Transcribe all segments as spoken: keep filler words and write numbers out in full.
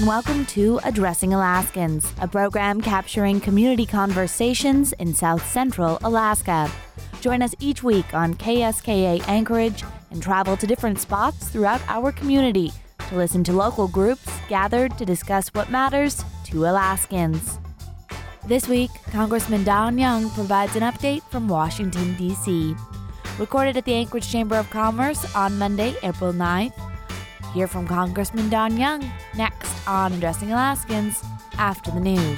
and welcome to Addressing Alaskans, a program capturing community conversations in South Central Alaska. Join us each week on K S K A Anchorage and travel to different spots throughout our community to listen to local groups gathered to discuss what matters to Alaskans. This week, Congressman Don Young provides an update from Washington, D C Recorded at the Anchorage Chamber of Commerce on Monday, April ninth. Hear from Congressman Don Young next on Addressing Alaskans after the news.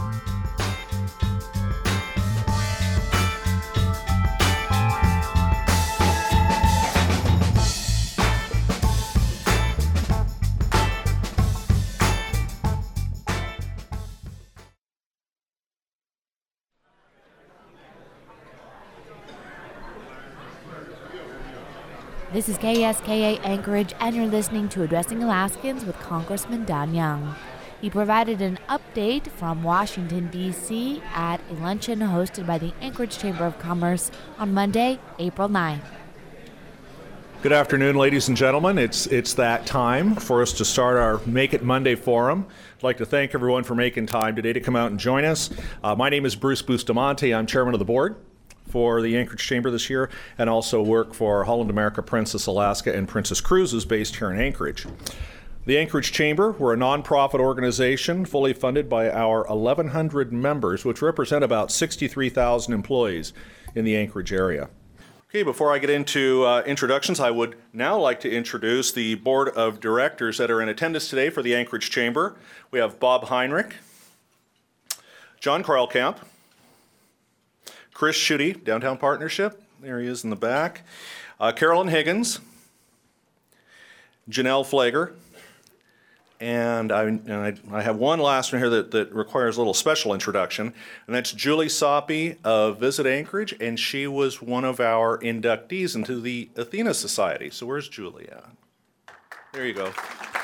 This is K S K A Anchorage, and you're listening to Addressing Alaskans with Congressman Don Young. He provided an update from Washington, D C at a luncheon hosted by the Anchorage Chamber of Commerce on Monday, April ninth. Good afternoon, ladies and gentlemen. It's it's that time for us to start our Make It Monday forum. I'd like to thank everyone for making time today to come out and join us. Uh, my name is Bruce Bustamante. I'm chairman of the board for the Anchorage Chamber this year, and also work for Holland America, Princess Alaska, and Princess Cruises based here in Anchorage. The Anchorage Chamber, we're a nonprofit organization fully funded by our eleven hundred members, which represent about sixty-three thousand employees in the Anchorage area. Okay, before I get into uh, introductions, I would now like to introduce the board of directors that are in attendance today for the Anchorage Chamber. We have Bob Heinrich, John Karlkamp, Chris Schutte, Downtown Partnership, there he is in the back, uh, Carolyn Higgins, Janelle Flager, and, I, and I, I have one last one here that, that requires a little special introduction, and that's Julie Soppy of Visit Anchorage, and she was one of our inductees into the Athena Society. So where's Julie at? There you go.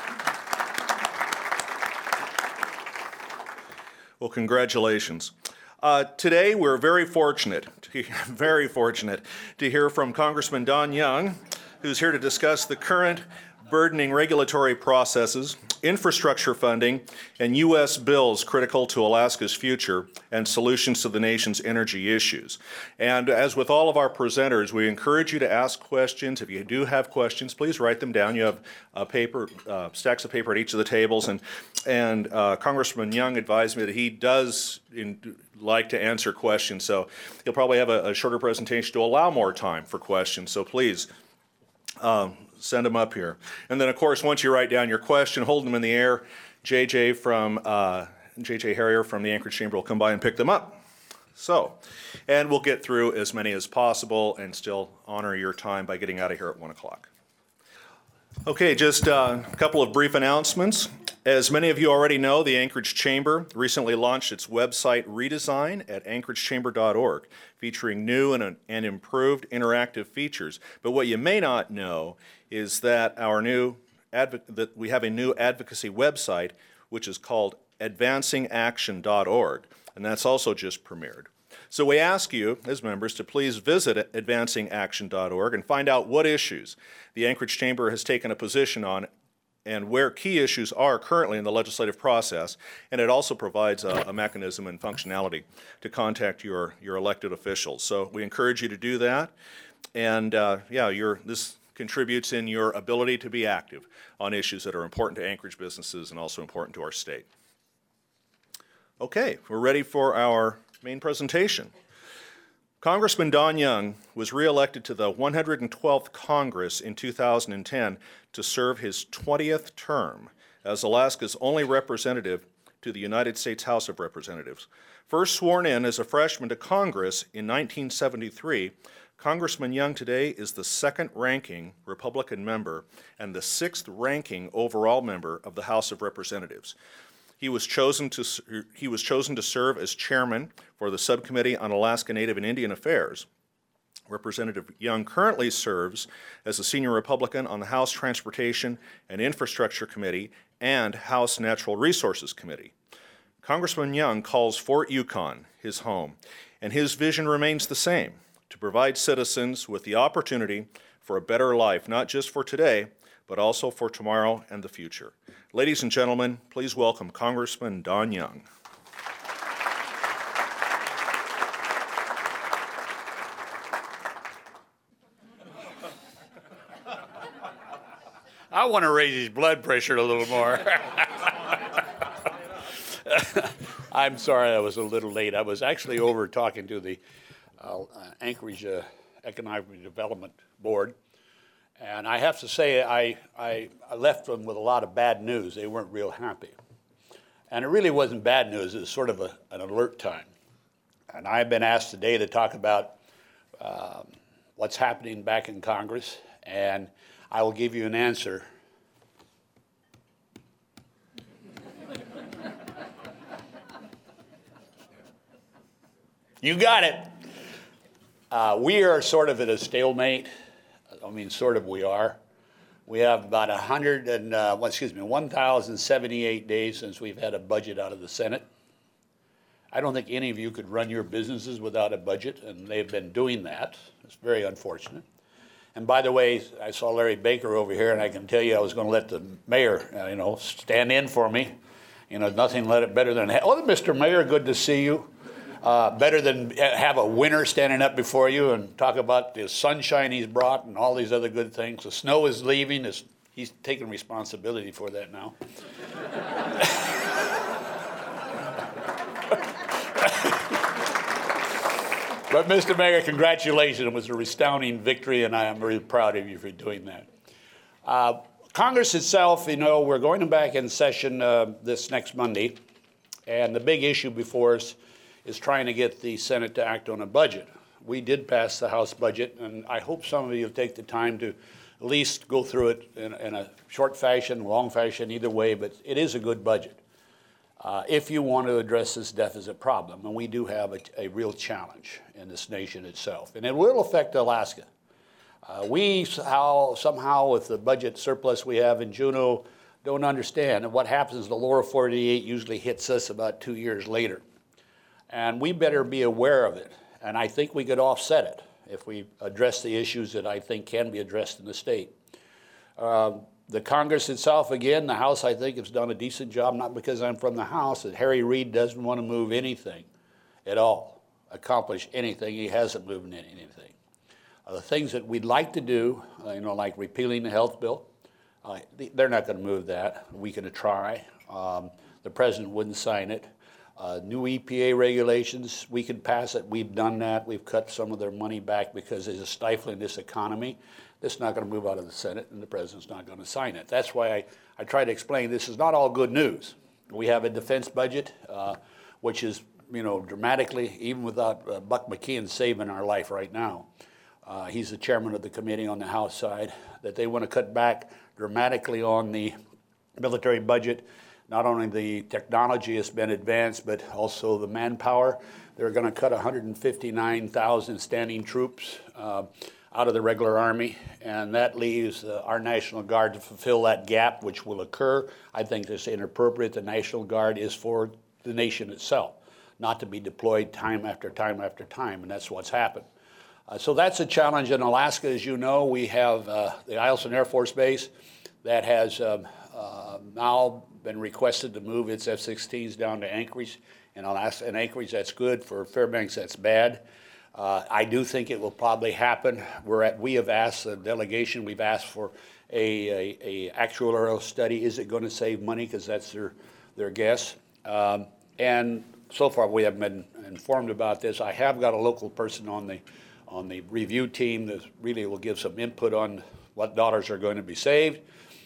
Well, congratulations. Uh, today, we're very fortunate, to, very fortunate to hear from Congressman Don Young, who's here to discuss the current burdening regulatory processes, infrastructure funding, and U S bills critical to Alaska's future and solutions to the nation's energy issues. And as with all of our presenters, we encourage you to ask questions. If you do have questions, please write them down. You have uh, paper, uh, stacks of paper at each of the tables, and and uh, Congressman Young advised me that he does in, like to answer questions, so he'll probably have a, a shorter presentation to allow more time for questions. So please um, send them up here. And then, of course, once you write down your question, hold them in the air. J J from uh, J J Harrier from the Anchorage Chamber will come by and pick them up. So, and we'll get through as many as possible and still honor your time by getting out of here at one o'clock. Okay, just uh, a couple of brief announcements. As many of you already know, the Anchorage Chamber recently launched its website redesign at anchorage chamber dot org, featuring new and, and improved interactive features. But what you may not know is that our new advo- that we have a new advocacy website, which is called advancing action dot org, and that's also just premiered. So we ask you, as members, to please visit advancing action dot org and find out what issues the Anchorage Chamber has taken a position on and where key issues are currently in the legislative process. And it also provides a, a mechanism and functionality to contact your, your elected officials. So we encourage you to do that. And uh, yeah, your, this contributes in your ability to be active on issues that are important to Anchorage businesses and also important to our state. Okay, we're ready for our main presentation. Congressman Don Young was reelected to the one hundred twelfth Congress in two thousand ten to serve his twentieth term as Alaska's only representative to the United States House of Representatives. First sworn in as a freshman to Congress in nineteen seventy-three, Congressman Young today is the second-ranking Republican member and the sixth-ranking overall member of the House of Representatives. He was chosen to he was chosen to serve as chairman for the Subcommittee on Alaska Native and Indian Affairs. Representative Young currently serves as a senior Republican on the House Transportation and Infrastructure Committee and House Natural Resources Committee. Congressman Young calls Fort Yukon his home, and his vision remains the same: to provide citizens with the opportunity for a better life, not just for today, but also for tomorrow and the future. Ladies and gentlemen, please welcome Congressman Don Young. I want to raise his blood pressure a little more. I'm sorry I was a little late. I was actually over talking to the uh, Anchorage uh, Economic Development Board, and I have to say I, I, I left them with a lot of bad news. They weren't real happy. And it really wasn't bad news. It was sort of a, an alert time. And I've been asked today to talk about um, what's happening back in Congress, and I will give you an answer. You got it. Uh, we are sort of at a stalemate. I mean, sort of we are. We have about one hundred and, uh, well, excuse me, one thousand seventy-eight days since we've had a budget out of the Senate. I don't think any of you could run your businesses without a budget, and they've been doing that. It's very unfortunate. And by the way, I saw Larry Baker over here, and I can tell you I was going to let the mayor, uh, you know, stand in for me. You know, nothing let it better than, oh, Mister Mayor, good to see you. Uh, better than have a winter standing up before you and talk about the sunshine he's brought and all these other good things. The snow is leaving. It's, he's taking responsibility for that now. But Mister Mayor, congratulations. It was a resounding victory, and I am very proud of you for doing that. Uh, Congress itself, you know, we're going back in session uh, this next Monday, and the big issue before us is trying to get the Senate to act on a budget. We did pass the House budget, and I hope some of you will take the time to at least go through it in, in a short fashion, long fashion, either way, but it is a good budget uh, if you want to address this deficit problem. And we do have a, a real challenge in this nation itself, and it will affect Alaska. Uh, we somehow, somehow, with the budget surplus we have in Juneau, don't understand. And what happens is the lower forty-eight usually hits us about two years later. And we better be aware of it. And I think we could offset it if we address the issues that I think can be addressed in the state. Uh, the Congress itself, again, the House, I think, has done a decent job, not because I'm from the House, that Harry Reid doesn't want to move anything at all, accomplish anything. He hasn't moved anything. Uh, the things that we'd like to do, uh, you know, like repealing the health bill, uh, they're not going to move that. We can try. Um, the president wouldn't sign it. Uh, new E P A regulations, we can pass it. We've done that. We've cut some of their money back because there's a stifling this economy. It's not going to move out of the Senate, and the president's not going to sign it. That's why I, I try to explain this is not all good news. We have a defense budget, uh, which is, you know, dramatically, even without uh, Buck McKeon saving our life right now. Uh, he's the chairman of the committee on the House side, that they want to cut back dramatically on the military budget. Not only the technology has been advanced, but also the manpower. They're going to cut one hundred fifty-nine thousand standing troops uh, out of the regular Army, and that leaves uh, our National Guard to fulfill that gap, which will occur. I think this is inappropriate. The National Guard is for the nation itself, not to be deployed time after time after time, and that's what's happened. Uh, so that's a challenge in Alaska. As you know, we have uh, the Eielson Air Force Base that has um, uh, now been requested to move its F sixteens down to Anchorage. In Alaska, in Anchorage, that's good. For Fairbanks, that's bad. Uh, I do think it will probably happen. We're at, we have asked the delegation, we've asked for a, a, a actuarial study. Is it going to save money? Because that's their, their guess. Um, and so far, we haven't been informed about this. I have got a local person on the on the review team that really will give some input on what dollars are going to be saved.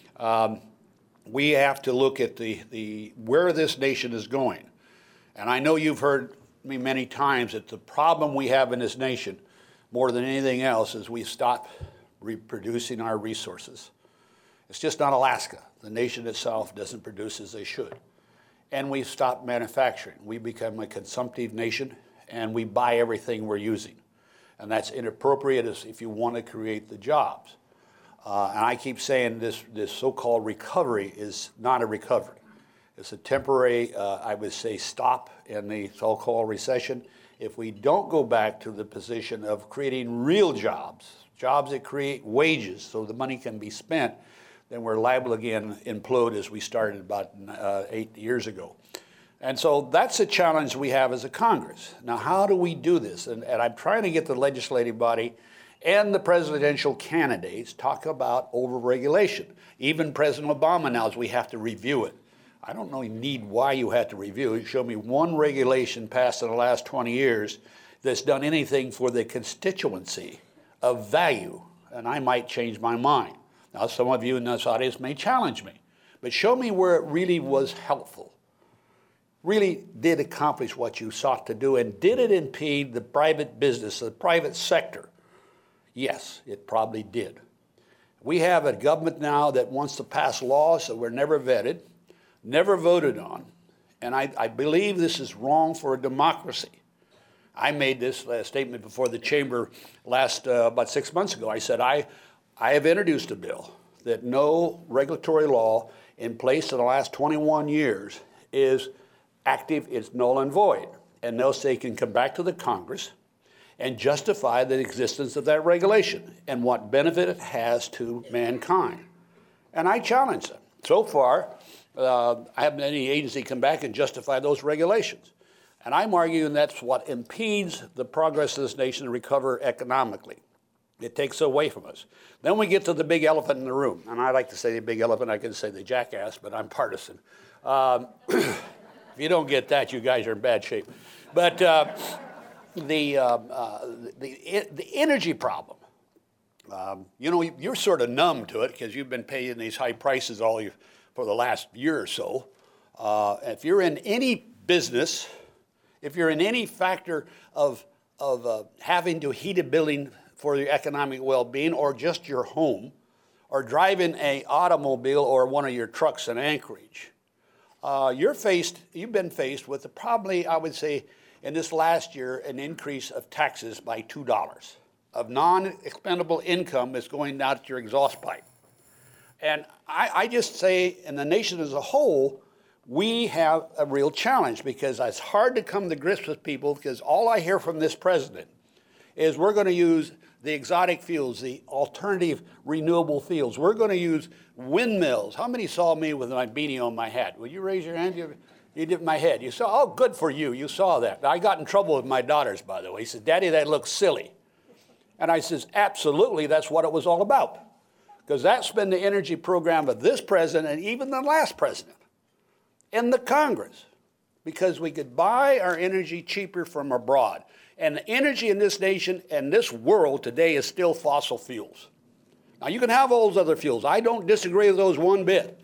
Um, we have to look at the, the where this nation is going. And I know you've heard me many times that the problem we have in this nation, more than anything else, is we stop reproducing our resources. It's just not Alaska. The nation itself doesn't produce as they should. And we stop manufacturing. We become a consumptive nation, and we buy everything we're using. And that's inappropriate if you want to create the jobs. Uh, and I keep saying this, this so-called recovery is not a recovery. It's a temporary, uh, I would say, stop in the so-called recession. If we don't go back to the position of creating real jobs, jobs that create wages so the money can be spent, then we're liable again to implode as we started about uh, eight years ago. And so that's a challenge we have as a Congress. Now, how do we do this? And, and I'm trying to get the legislative body and the presidential candidates talk about overregulation. Even President Obama now, we have to review it. I don't really need why you have to review it. Show me one regulation passed in the last twenty years that's done anything for the constituency of value, and I might change my mind. Now, some of you in this audience may challenge me, but show me where it really was helpful, really did accomplish what you sought to do, and did it impede the private business, the private sector? Yes, it probably did. We have a government now that wants to pass laws that were never vetted, never voted on, and I, I believe this is wrong for a democracy. I made this uh, statement before the chamber last uh, about six months ago. I said, I, I have introduced a bill that no regulatory law in place in the last twenty-one years is active, it's null and void. And they'll say can come back to the Congress and justify the existence of that regulation and what benefit it has to mankind. And I challenge them. So far, uh, I haven't had any agency come back and justify those regulations. And I'm arguing that's what impedes the progress of this nation to recover economically. It takes away from us. Then we get to the big elephant in the room. And I like to say the big elephant, I can say the jackass, but I'm partisan. Um, if you don't get that, you guys are in bad shape. But uh, the, uh, uh, the, the energy problem, um, you know, you're sort of numb to it because you've been paying these high prices all you, for the last year or so. Uh, if you're in any business, if you're in any factor of, of uh, having to heat a building for your economic well-being or just your home, or driving an automobile or one of your trucks in Anchorage, uh, you're faced, you've been faced with a, probably, I would say, in this last year, an increase of taxes by two dollars. Of non-expendable income is going down to your exhaust pipe. And I, I just say, in the nation as a whole, we have a real challenge because it's hard to come to grips with people because all I hear from this president is we're going to use the exotic fuels, the alternative renewable fuels. We're going to use windmills. How many saw me with my beanie on my hat? Would you raise your hand? You, you did my head. You saw, oh, good for you. You saw that. I got in trouble with my daughters, by the way. He said, Daddy, that looks silly. And I says, absolutely, that's what it was all about. Because that's been the energy program of this president and even the last president. In the Congress, because we could buy our energy cheaper from abroad. And the energy in this nation and this world today is still fossil fuels. Now, you can have all those other fuels. I don't disagree with those one bit.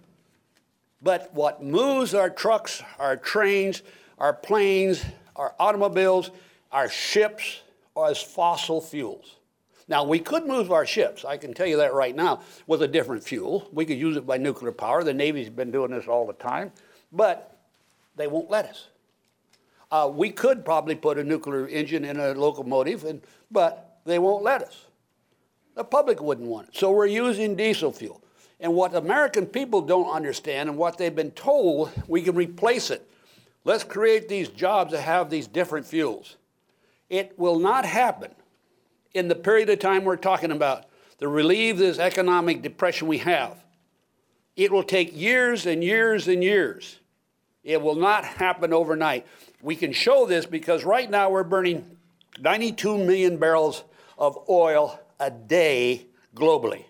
But what moves our trucks, our trains, our planes, our automobiles, our ships is fossil fuels. Now, we could move our ships, I can tell you that right now, with a different fuel. We could use it by nuclear power. The Navy's been doing this all the time. But they won't let us. Uh, we could probably put a nuclear engine in a locomotive, and, but they won't let us. The public wouldn't want it. So we're using diesel fuel. And what American people don't understand and what they've been told, we can replace it. Let's create these jobs that have these different fuels. It will not happen in the period of time we're talking about to relieve this economic depression we have. It will take years and years and years. It will not happen overnight. We can show this because right now we're burning ninety-two million barrels of oil a day globally.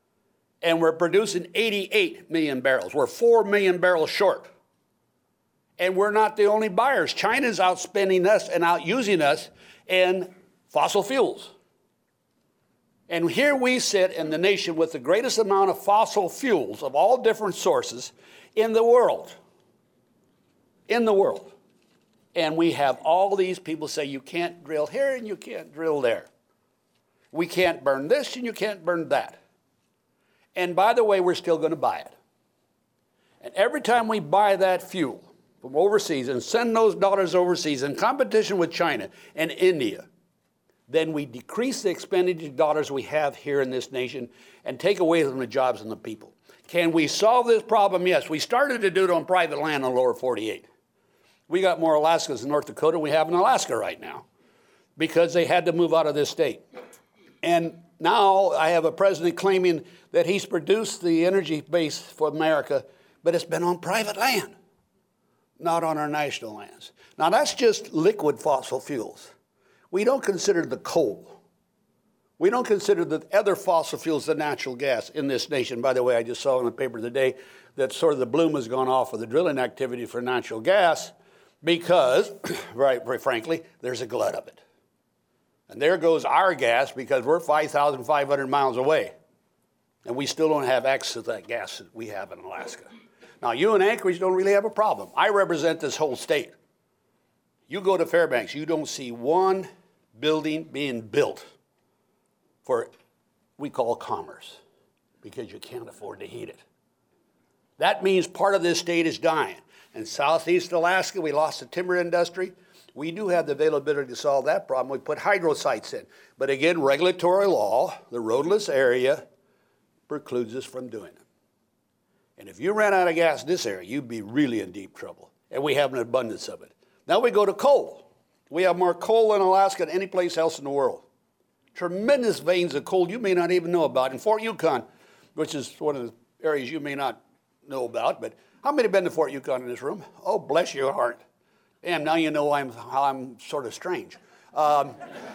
And we're producing eighty-eight million barrels. We're four million barrels short. And we're not the only buyers. China's outspending us and outusing us in fossil fuels. And here we sit in the nation with the greatest amount of fossil fuels of all different sources in the world. In the world. And we have all these people say you can't drill here and you can't drill there. We can't burn this and you can't burn that. And by the way, we're still going to buy it. And every time we buy that fuel from overseas and send those dollars overseas in competition with China and India, then we decrease the expenditure dollars we have here in this nation and take away from the jobs and the people. Can we solve this problem? Yes. We started to do it on private land on the lower forty-eight. We got more Alaskas in North Dakota than we have in Alaska right now because they had to move out of this state. And now I have a president claiming that he's produced the energy base for America, but it's been on private land, not on our national lands. Now that's just liquid fossil fuels. We don't consider the coal. We don't consider the other fossil fuels, the natural gas in this nation. By the way, I just saw in the paper today that sort of the bloom has gone off of the drilling activity for natural gas because, right, very frankly, there's a glut of it. And there goes our gas because we're five thousand five hundred miles away. And we still don't have access to that gas that we have in Alaska. Now, you in Anchorage don't really have a problem. I represent this whole state. You go to Fairbanks, you don't see one building being built for we call commerce because you can't afford to heat it. That means part of this state is dying. In southeast Alaska, we lost the timber industry. We do have the availability to solve that problem. We put hydro sites in. But again, regulatory law, the roadless area, precludes us from doing it. And if you ran out of gas in this area, you'd be really in deep trouble. And we have an abundance of it. Now we go to coal. We have more coal in Alaska than any place else in the world. Tremendous veins of coal you may not even know about. In Fort Yukon, which is one of the areas you may not know about, but how many have been to Fort Yukon in this room? Oh, bless your heart. Damn, now you know I'm, how I'm sort of strange. Um,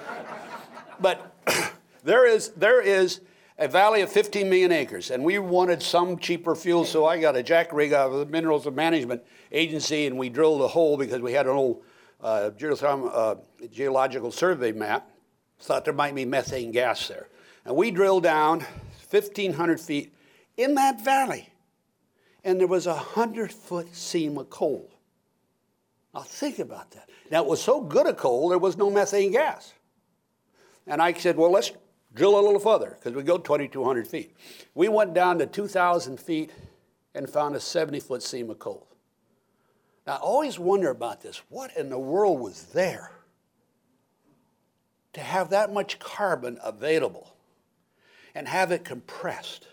but there is, there is a valley of fifteen million acres, and we wanted some cheaper fuel, so I got a jack rig out of the Minerals Management Agency, and we drilled a hole because we had an old uh, uh, geological survey map. Thought there might be methane gas there. And we drilled down fifteen hundred feet in that valley, and there was a hundred-foot seam of coal. Now think about that. Now it was so good a coal, there was no methane gas. And I said, well, let's drill a little further, because we go twenty-two hundred feet. We went down to two thousand feet and found a seventy-foot seam of coal. Now I always wonder about this. What in the world was there to have that much carbon available and have it compressed?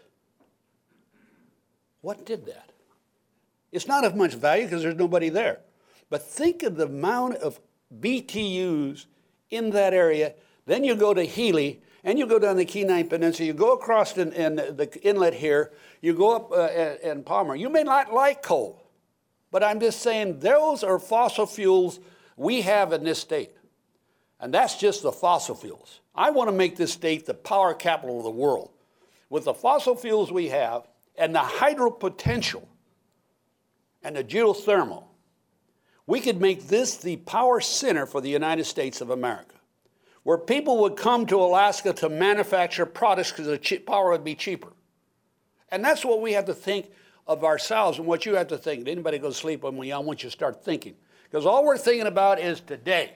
What did that? It's not of much value because there's nobody there. But think of the amount of B T Us in that area. Then you go to Healy, and you go down the Kenai Peninsula. You go across in, in the inlet here. You go up uh, in Palmer. You may not like coal, but I'm just saying those are fossil fuels we have in this state. And that's just the fossil fuels. I want to make this state the power capital of the world. With the fossil fuels we have and the hydro potential and the geothermal, we could make this the power center for the United States of America, where people would come to Alaska to manufacture products because the power would be cheaper. And that's what we have to think of ourselves and what you have to think. Did anybody go to sleep when we, I want you to start thinking. Because all we're thinking about is today.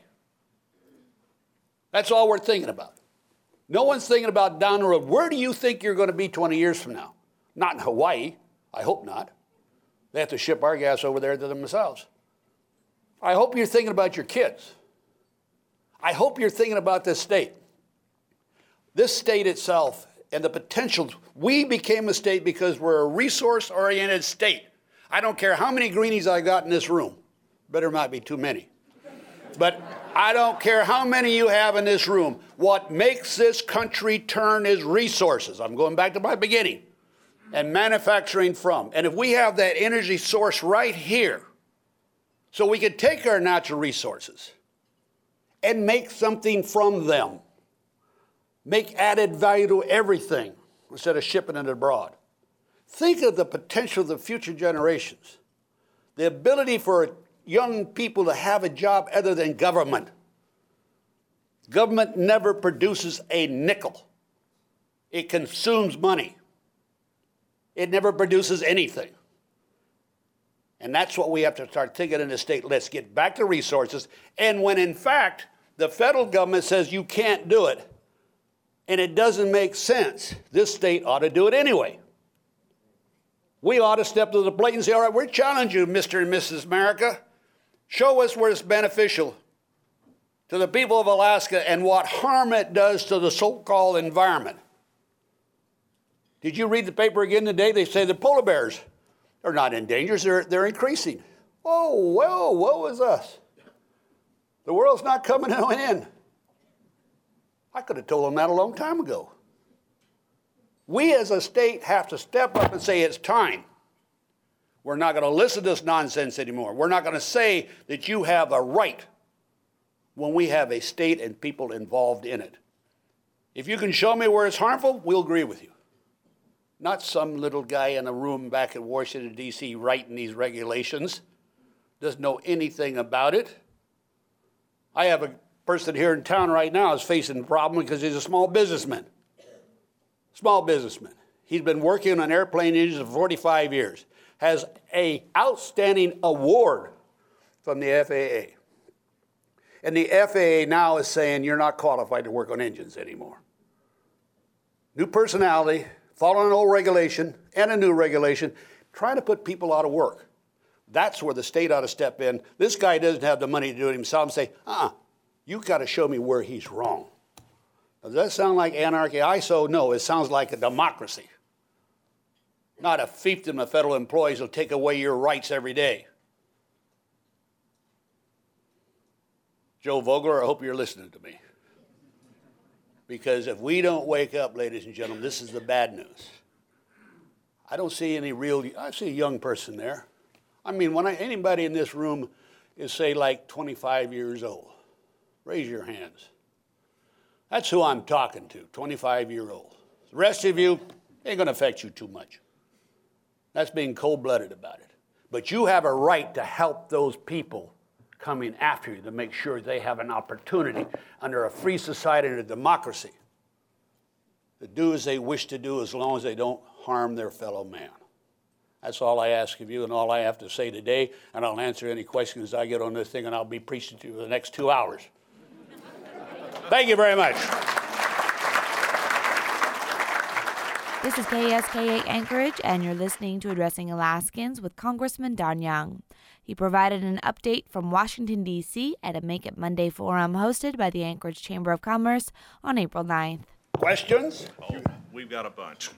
That's all we're thinking about. No one's thinking about down the road. Where do you think you're going to be twenty years from now? Not in Hawaii. I hope not. They have to ship our gas over there to themselves. I hope you're thinking about your kids. I hope you're thinking about this state. This state itself and the potential. We became a state because we're a resource-oriented state. I don't care how many greenies I got in this room. Better might be too many. But I don't care how many you have in this room. What makes this country turn is resources. I'm going back to my beginning. And manufacturing from. And if we have that energy source right here, so we could take our natural resources and make something from them. Make added value to everything instead of shipping it abroad. Think of the potential of the future generations. The ability for young people to have a job other than government. Government never produces a nickel. It consumes money. It never produces anything. And that's what we have to start thinking in the state. Let's get back to resources. And when, in fact, the federal government says you can't do it, and it doesn't make sense, this state ought to do it anyway. We ought to step to the plate and say, all right, we're challenging you, Mister and Missus America. Show us where it's beneficial to the people of Alaska and what harm it does to the so-called environment. Did you read the paper again today? They say the polar bears are not in danger. They're, they're increasing. Oh, well, woe is us. The world's not coming to an end. I could have told them that a long time ago. We as a state have to step up and say it's time. We're not going to listen to this nonsense anymore. We're not going to say that you have a right when we have a state and people involved in it. If you can show me where it's harmful, we'll agree with you. Not some little guy in a room back in Washington, D C writing these regulations. Doesn't know anything about it. I have a person here in town right now is facing a problem because he's a small businessman. Small businessman. He's been working on airplane engines for forty-five years. Has an outstanding award from the F A A. And the F A A now is saying you're not qualified to work on engines anymore. New personality, following an old regulation and a new regulation, trying to put people out of work. That's where the state ought to step in. This guy doesn't have the money to do it himself and say, uh-uh, you've got to show me where he's wrong. Does that sound like anarchy? I so no, it sounds like a democracy. Not a fiefdom of federal employees will take away your rights every day. Joe Vogler, I hope you're listening to me. Because if we don't wake up, ladies and gentlemen, this is the bad news. I don't see any real, I see a young person there. I mean, when I, anybody in this room is, say, like twenty-five years old, raise your hands. That's who I'm talking to, twenty-five-year-old. The rest of you, ain't going to affect you too much. That's being cold-blooded about it. But you have a right to help those people coming after you to make sure they have an opportunity under a free society and a democracy to do as they wish to do as long as they don't harm their fellow man. That's all I ask of you and all I have to say today, and I'll answer any questions I get on this thing, and I'll be preaching to you for the next two hours. Thank you very much. This is K S K A Anchorage, and you're listening to Addressing Alaskans with Congressman Don Young. He provided an update from Washington, D C at a Make It Monday forum hosted by the Anchorage Chamber of Commerce on April ninth. Questions? Oh, we've got a bunch.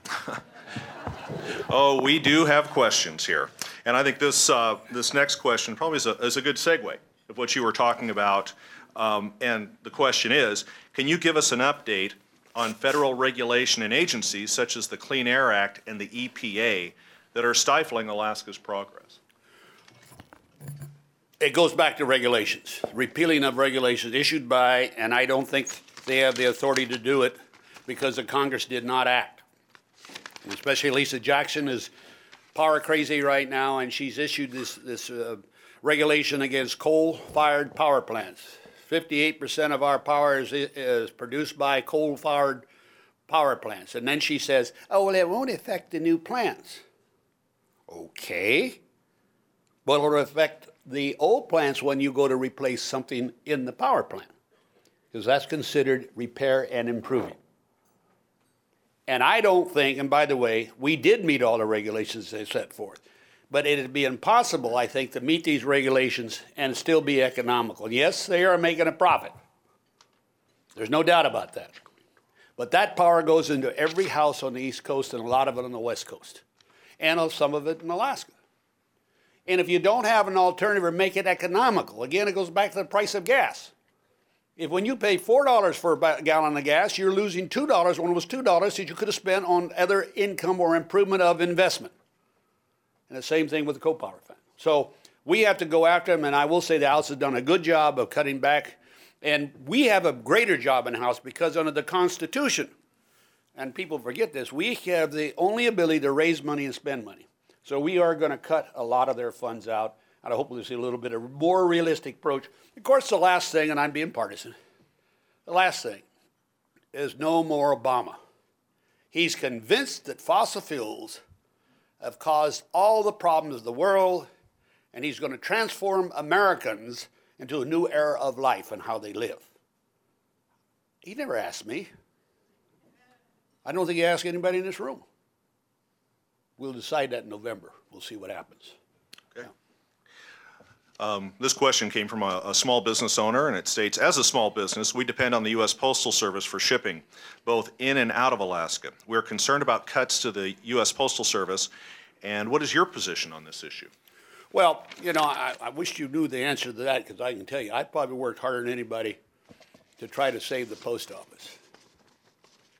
Oh, we do have questions here. And I think this uh, this next question probably is a, is a good segue of what you were talking about. Um, and the question is, can you give us an update on federal regulation and agencies such as the Clean Air Act and the E P A that are stifling Alaska's progress? It goes back to regulations, repealing of regulations issued by, and I don't think they have the authority to do it because the Congress did not act. And especially Lisa Jackson is power crazy right now, and she's issued this, this uh, regulation against coal-fired power plants. fifty-eight percent of our power is, is produced by coal-fired power plants. And then she says, oh, well, it won't affect the new plants. Okay. But it'll affect the old plants when you go to replace something in the power plant, because that's considered repair and improving. And I don't think, and by the way, we did meet all the regulations they set forth, but it'd be impossible, I think, to meet these regulations and still be economical. Yes, they are making a profit. There's no doubt about that. But that power goes into every house on the East Coast and a lot of it on the West Coast, and some of it in Alaska. And if you don't have an alternative or make it economical, again, it goes back to the price of gas. If when you pay four dollars for a gallon of gas, you're losing two dollars when it was two dollars that you could have spent on other income or improvement of investment. And the same thing with the coal power plant. So we have to go after them, and I will say the House has done a good job of cutting back. And we have a greater job in the House because under the Constitution, and people forget this, we have the only ability to raise money and spend money. So we are going to cut a lot of their funds out, and I hope we'll see a little bit of a more realistic approach. Of course, the last thing, and I'm being partisan, the last thing is no more Obama. He's convinced that fossil fuels have caused all the problems of the world, and he's going to transform Americans into a new era of life and how they live. He never asked me. I don't think he asked anybody in this room. We'll decide that in November. We'll see what happens. Okay. Um, this question came from a, a small business owner, and it states, as a small business, we depend on the U S Postal Service for shipping, both in and out of Alaska. We're concerned about cuts to the U S Postal Service, and what is your position on this issue? Well, you know, I, I wish you knew the answer to that, because I can tell you, I probably worked harder than anybody to try to save the post office.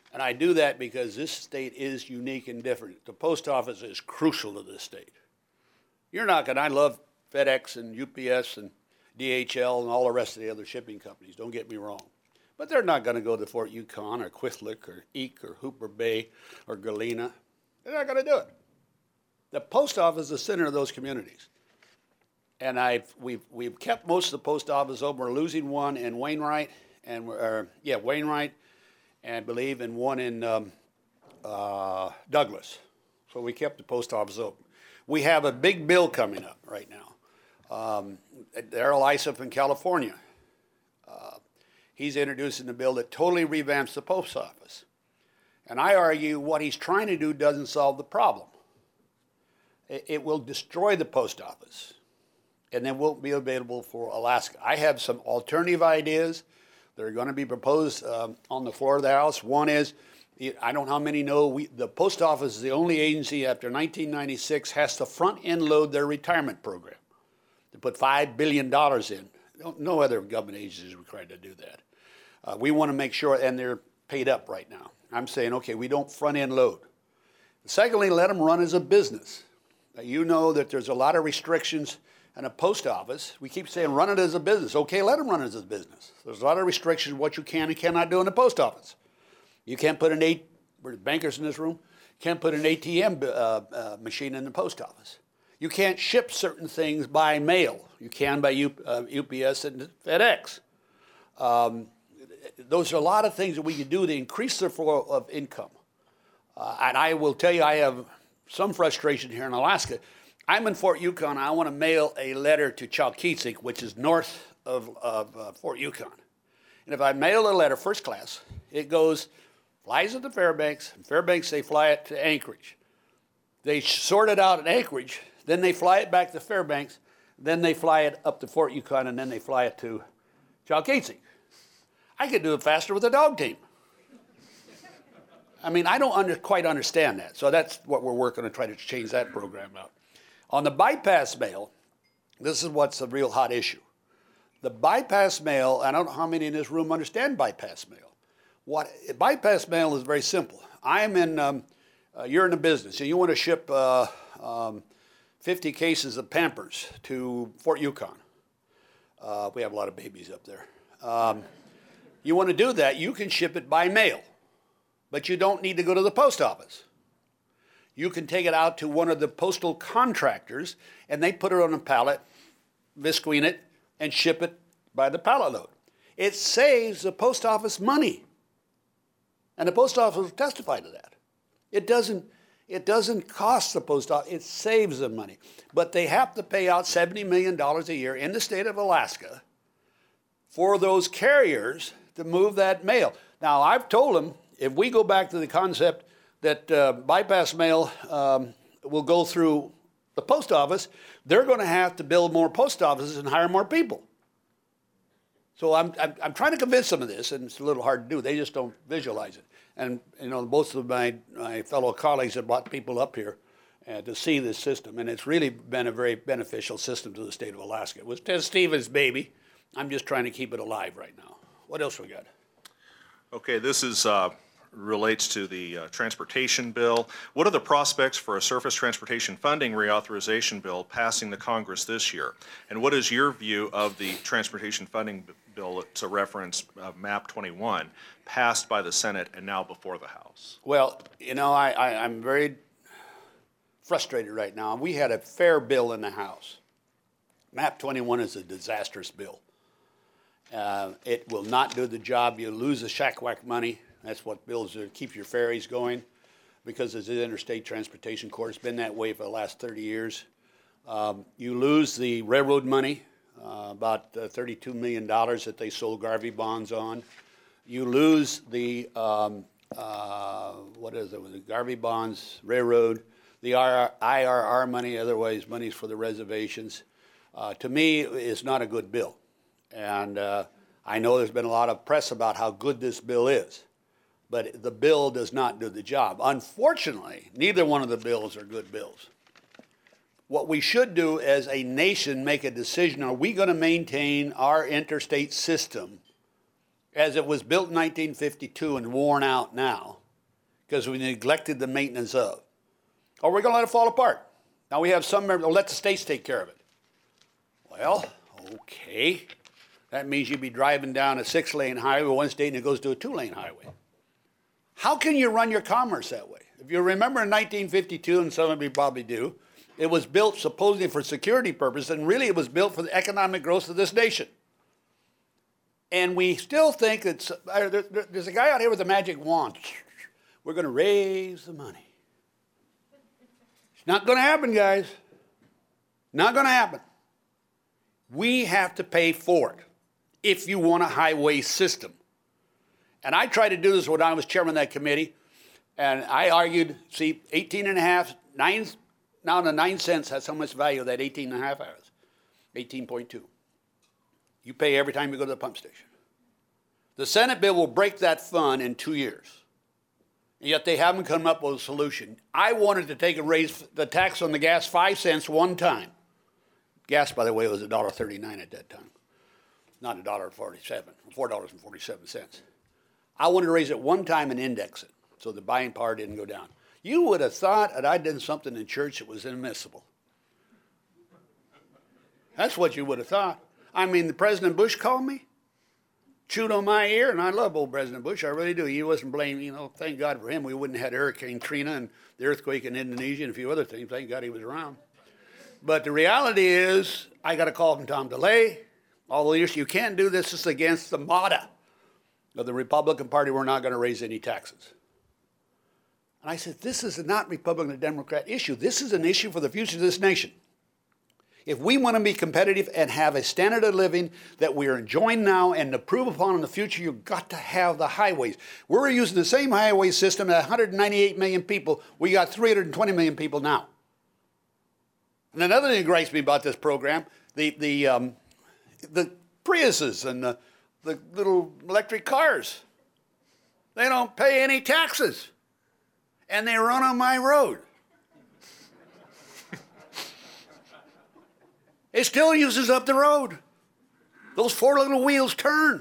And I do that because this state is unique and different. The post office is crucial to this state. You're not going to, I love FedEx and U P S and D H L and all the rest of the other shipping companies, don't get me wrong. But they're not going to go to Fort Yukon or Quizlick or Eek or Hooper Bay or Galena. They're not going to do it. The post office is the center of those communities. And I've, we've, we've kept most of the post office open. We're losing one in Wainwright, and we're, or, yeah, Wainwright, and I believe in one in um, uh, Douglas. So we kept the post office open. We have a big bill coming up right now. Um, Darrell Issuf in California, uh, he's introducing a bill that totally revamps the post office. And I argue what he's trying to do doesn't solve the problem. It, it will destroy the post office, and then won't be available for Alaska. I have some alternative ideas that are going to be proposed um, on the floor of the House. One is, I don't know how many know, we, the post office is the only agency after nineteen ninety-six has to front-end load their retirement program. They put five billion dollars in. No, no other government agency is required to do that. Uh, we want to make sure, and they're paid up right now. I'm saying, okay, we don't front-end load. Secondly, let them run as a business. Now, you know that there's a lot of restrictions in a post office. We keep saying run it as a business. Okay, let them run it as a business. There's a lot of restrictions what you can and cannot do in the post office. You can't put an A T M, we're bankers in this room, can't put an A T M uh, uh, machine in the post office. You can't ship certain things by mail. You can by U, uh, U P S and FedEx. Um, those are a lot of things that we can do to increase the flow of income. Uh, and I will tell you, I have some frustration here in Alaska. I'm in Fort Yukon. I want to mail a letter to Chalkitsik, which is north of, of uh, Fort Yukon. And if I mail a letter first class, it goes, flies at the Fairbanks. From Fairbanks, they fly it to Anchorage. They sort it out at Anchorage. Then they fly it back to Fairbanks. Then they fly it up to Fort Yukon, and then they fly it to Chalkitsik. I could do it faster with a dog team. I mean, I don't under, quite understand that. So that's what we're working to try to change that program out. On the bypass mail, this is what's a real hot issue. The bypass mail, I don't know how many in this room understand bypass mail. What bypass mail is very simple. I am in, um, uh, you're in a business, and you want to ship uh, um, fifty cases of Pampers to Fort Yukon. Uh, we have a lot of babies up there. Um, you want to do that, you can ship it by mail, but you don't need to go to the post office. You can take it out to one of the postal contractors, and they put it on a pallet, visqueen it, and ship it by the pallet load. It saves the post office money. And the post office will testify to that. It doesn't, it doesn't cost the post office, it saves them money. But they have to pay out seventy million dollars a year in the state of Alaska for those carriers to move that mail. Now, I've told them, if we go back to the concept that uh, bypass mail um, will go through the post office, they're going to have to build more post offices and hire more people. So I'm, I'm, I'm trying to convince them of this, and it's a little hard to do. They just don't visualize it. And you know, most of my, my fellow colleagues have brought people up here uh, to see this system, and it's really been a very beneficial system to the state of Alaska. It was Ted Stevens' baby. I'm just trying to keep it alive right now. What else we got? Okay, this is uh, relates to the uh, transportation bill. What are the prospects for a surface transportation funding reauthorization bill passing the Congress this year? And what is your view of the transportation funding bill to reference uh, map twenty-one, passed by the Senate and now before the House? Well, you know, I, I, I'm very frustrated right now. We had a fair bill in the House. map twenty-one is a disastrous bill. Uh, it will not do the job. You lose the SHACWAC money. That's what bills are, keep your ferries going, because it's an interstate transportation corridor. It's been that way for the last thirty years. Um, you lose the railroad money, uh, about uh, thirty-two million dollars that they sold Garvey bonds on. You lose the, um, uh, what is it, the Garvey bonds, railroad, the I R R money, otherwise monies for the reservations. Uh, to me, it's not a good bill. And uh, I know there's been a lot of press about how good this bill is, but the bill does not do the job. Unfortunately, neither one of the bills are good bills. What we should do as a nation, make a decision, are we going to maintain our interstate system as it was built in nineteen fifty-two and worn out now? because we neglected the maintenance of. Or we're going to let it fall apart. Now we have some members, well, let the states take care of it. Well, okay. That means you'd be driving down a six-lane highway one state and it goes to a two-lane highway. How can you run your commerce that way? If you remember in nineteen fifty-two, and some of you probably do, it was built supposedly for security purposes, and really it was built for the economic growth of this nation. And we still think it's, uh, there, there's a guy out here with a magic wand. We're going to raise the money. It's not going to happen, guys. Not going to happen. We have to pay for it if you want a highway system. And I tried to do this when I was chairman of that committee, and I argued, see, eighteen and a half, nine, now the nine cents has so much value that eighteen and a half hours, eighteen point two. You pay every time you go to the pump station. The Senate bill will break that fund in two years. And yet they haven't come up with a solution. I wanted to take and raise the tax on the gas five cents one time. Gas, by the way, was one dollar thirty-nine at that time, not one dollar forty-seven, four dollars and forty-seven cents. I wanted to raise it one time and index it so the buying power didn't go down. You would have thought that I did something in church that was inadmissible. That's what you would have thought. I mean, the President Bush called me, chewed on my ear, and I love old President Bush. I really do. He wasn't blaming, you know, thank God for him. We wouldn't have had Hurricane Trina and the earthquake in Indonesia and a few other things. Thank God he was around. But the reality is, I got a call from Tom DeLay. All the leaders, you can't do this. This is against the motto of the Republican Party. We're not going to raise any taxes. And I said, this is not Republican or Democrat issue. This is an issue for the future of this nation. If we want to be competitive and have a standard of living that we are enjoying now and to prove upon in the future, you've got to have the highways. We're using the same highway system at one hundred ninety-eight million people. We got three hundred twenty million people now. And another thing that gripes me about this program, the, the, um, the Priuses and the, the little electric cars, they don't pay any taxes. And they run on my road. It still uses up the road. Those four little wheels turn.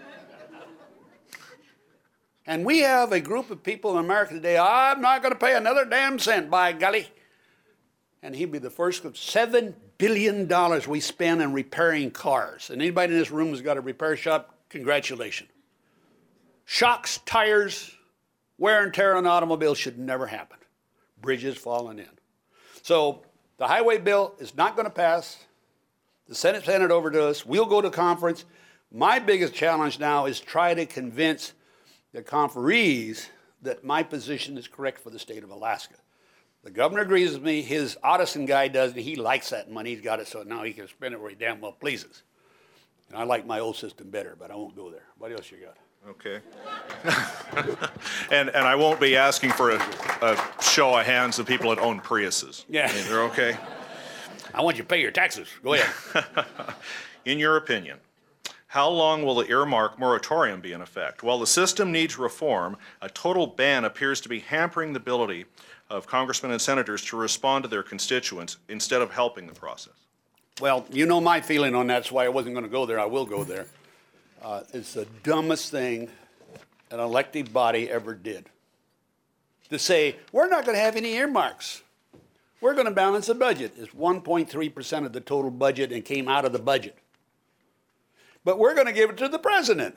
And we have a group of people in America today, I'm not going to pay another damn cent, by golly. And he'd be the first of seven billion dollars we spend in repairing cars. And anybody in this room who's got a repair shop, congratulations. Shocks, tires, wear and tear on automobiles should never happen. Bridges falling in. So the highway bill is not going to pass. The Senate sent it over to us. We'll go to conference. My biggest challenge now is try to convince the conferees that my position is correct for the state of Alaska. The governor agrees with me. His Otteson guy doesn't. He likes that money. He's got it, so now he can spend it where he damn well pleases. And I like my old system better, but I won't go there. What else you got? Okay. and and I won't be asking for a, a show of hands of people that own Priuses. Yeah. They're okay? I want you to pay your taxes. Go ahead. In your opinion, how long will the earmark moratorium be in effect? While the system needs reform, a total ban appears to be hampering the ability of congressmen and senators to respond to their constituents instead of helping the process. Well, you know my feeling on that. That's why I wasn't going to go there. I will go there. Uh, it's the dumbest thing an elected body ever did. To say, we're not going to have any earmarks. We're going to balance the budget. It's one point three percent of the total budget and came out of the budget. But we're going to give it to the president.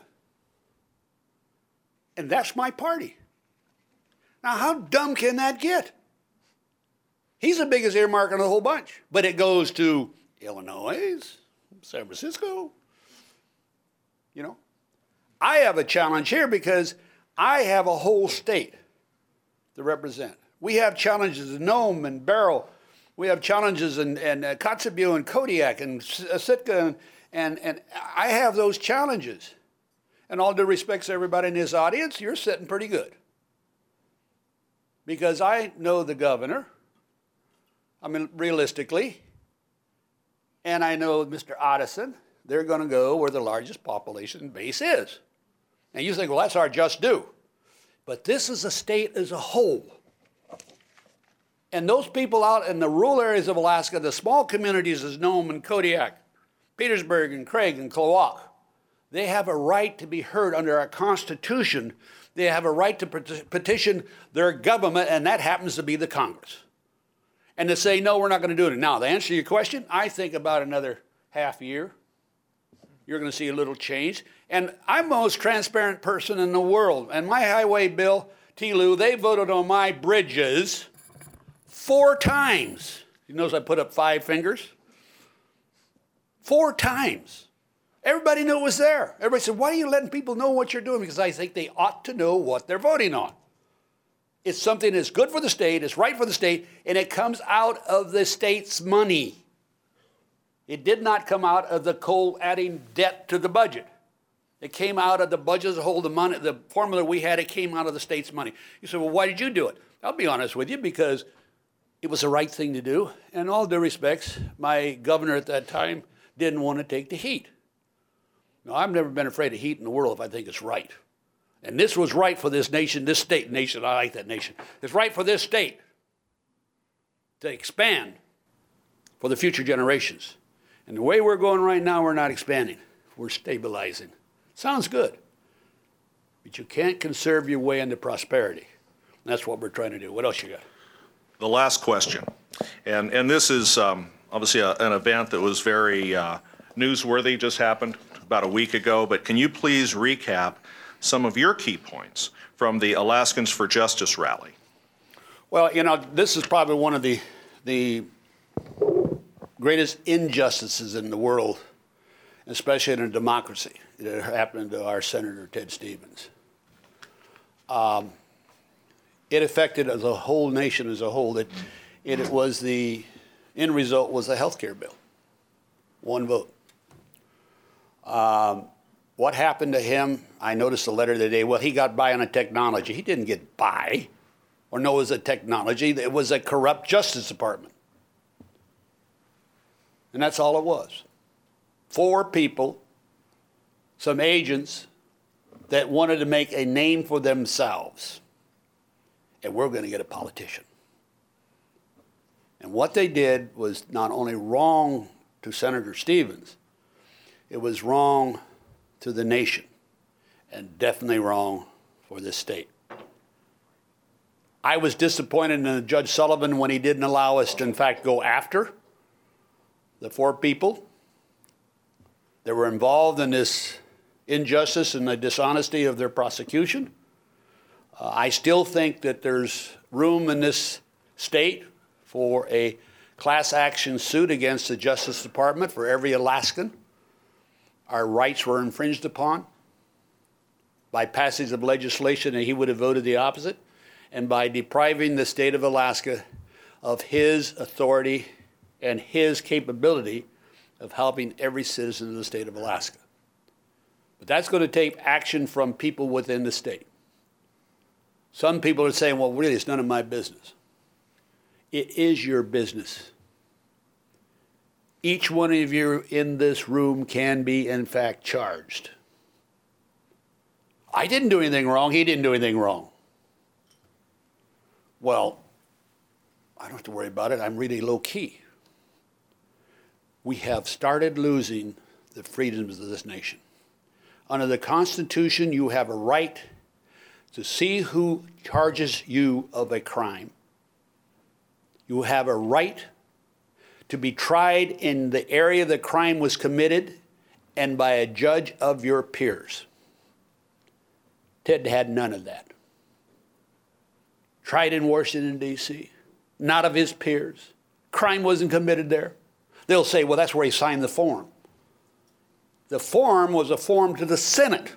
And that's my party. Now, how dumb can that get? He's the biggest earmark on the whole bunch. But it goes to Illinois, San Francisco. You know, I have a challenge here because I have a whole state to represent. We have challenges in Nome and Barrow. We have challenges in, in uh, Kotzebue and Kodiak and Sitka, and, and, and I have those challenges. And all due respect to everybody in this audience, you're sitting pretty good. Because I know the governor, I mean, realistically, and I know Mister Otteson. They're going to go where the largest population base is. And you think, well, that's our just due. But this is a state as a whole. And those people out in the rural areas of Alaska, the small communities as Nome and Kodiak, Petersburg and Craig and Klawock, They have a right to be heard under our Constitution. They have a right to petition their government, and that happens to be the Congress. And to say, no, we're not going to do it. Now, to answer your question, I think about another half year, you're going to see a little change. And I'm the most transparent person in the world. And my highway bill, T. Lou, they voted on my bridges four times. You notice I put up five fingers? Four times. Everybody knew it was there. Everybody said, why are you letting people know what you're doing? Because I think they ought to know what they're voting on. It's something that's good for the state, it's right for the state, and it comes out of the state's money. It did not come out of the coal adding debt to the budget. It came out of the budget as a whole, the money, the formula we had, it came out of the state's money. You say, well, why did you do it? I'll be honest with you, because it was the right thing to do. And in all due respects, my governor at that time didn't want to take the heat. Now, I've never been afraid of heat in the world if I think it's right. And this was right for this nation, this state, nation, I like that nation. It's right for this state to expand for the future generations. And the way we're going right now, we're not expanding. We're stabilizing. Sounds good. But you can't conserve your way into prosperity. That's what we're trying to do. What else you got? The last question. And, and this is um, obviously a, an event that was very uh, newsworthy, just happened about a week ago. But can you please recap some of your key points from the Alaskans for Justice rally? Well, you know, this is probably one of the, the greatest injustices in the world, especially in a democracy, that happened to our Senator Ted Stevens. Um, it affected the whole nation as a whole. It, it, it was the end result was the health care bill. One vote. Um, What happened to him? I noticed the letter today. Well, he got by on a technology. He didn't get by or know it was a technology. It was a corrupt Justice Department. And that's all it was. Four people, some agents that wanted to make a name for themselves. And we're going to get a politician. And what they did was not only wrong to Senator Stevens, it was wrong to the nation, and definitely wrong for this state. I was disappointed in Judge Sullivan when he didn't allow us to, in fact, go after the four people that were involved in this injustice and the dishonesty of their prosecution. Uh, I still think that there's room in this state for a class action suit against the Justice Department for every Alaskan. Our rights were infringed upon by passage of legislation, and he would have voted the opposite, and by depriving the state of Alaska of his authority and his capability of helping every citizen of the state of Alaska. But that's going to take action from people within the state. Some people are saying, well, really, it's none of my business. It is your business. Each one of you in this room can be, in fact, charged. I didn't do anything wrong. He didn't do anything wrong. Well, I don't have to worry about it. I'm really low key. We have started losing the freedoms of this nation. Under the Constitution, you have a right to see who charges you of a crime. You have a right to be tried in the area the crime was committed and by a judge of your peers. Ted had none of that. Tried in Washington, D C, not of his peers. Crime wasn't committed there. They'll say, well, that's where he signed the form. The form was a form to the Senate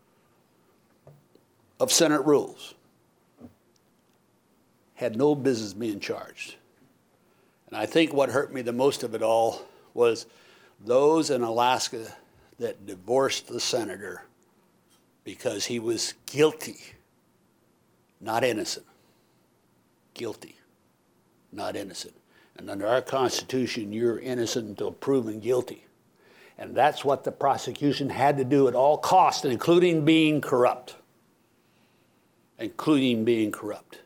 of Senate rules. Had no business being charged. And I think what hurt me the most of it all was those in Alaska that divorced the senator because he was guilty, not innocent. Guilty, not innocent. And under our Constitution, you're innocent until proven guilty. And that's what the prosecution had to do at all costs, including being corrupt. Including being corrupt.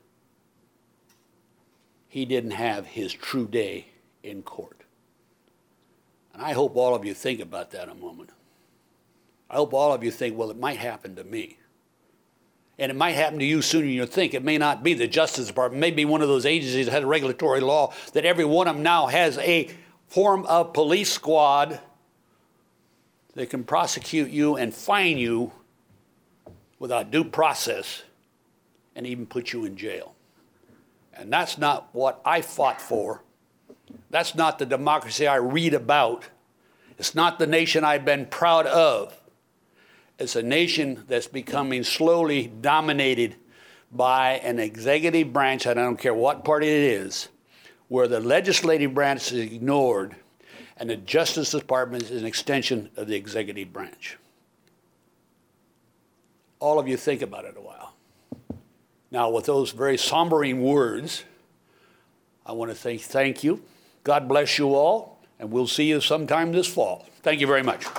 He didn't have his true day in court. And I hope all of you think about that a moment. I hope all of you think, well, it might happen to me. And it might happen to you sooner than you think. It may not be the Justice Department. It may be one of those agencies that has a regulatory law that every one of them now has a form of police squad that can prosecute you and fine you without due process and even put you in jail. And that's not what I fought for. That's not the democracy I read about. It's not the nation I've been proud of. It's a nation that's becoming slowly dominated by an executive branch, and I don't care what party it is, where the legislative branch is ignored and the Justice Department is an extension of the executive branch. All of you think about it a while. Now, with those very sombering words, I want to say thank you. God bless you all, and we'll see you sometime this fall. Thank you very much.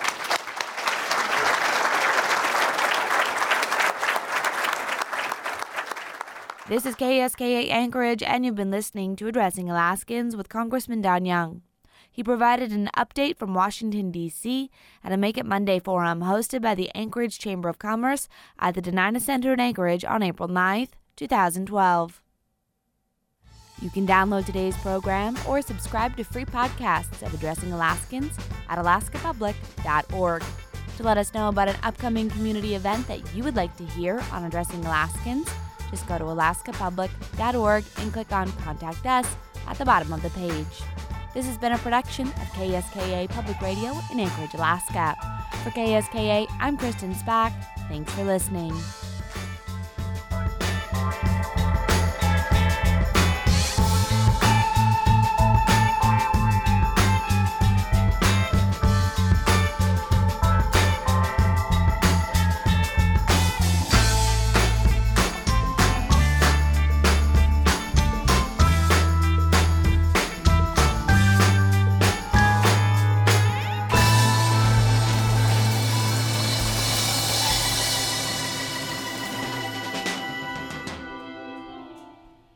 This is K S K A Anchorage, and you've been listening to Addressing Alaskans with Congressman Don Young. He provided an update from Washington, D C at a Make It Monday forum hosted by the Anchorage Chamber of Commerce at the Denina Center in Anchorage on April ninth, two thousand twelve. You can download today's program or subscribe to free podcasts of Addressing Alaskans at alaska public dot org. To let us know about an upcoming community event that you would like to hear on Addressing Alaskans, just go to alaska public dot org and click on Contact Us at the bottom of the page. This has been a production of K S K A Public Radio in Anchorage, Alaska. For K S K A, I'm Kristen Spack. Thanks for listening.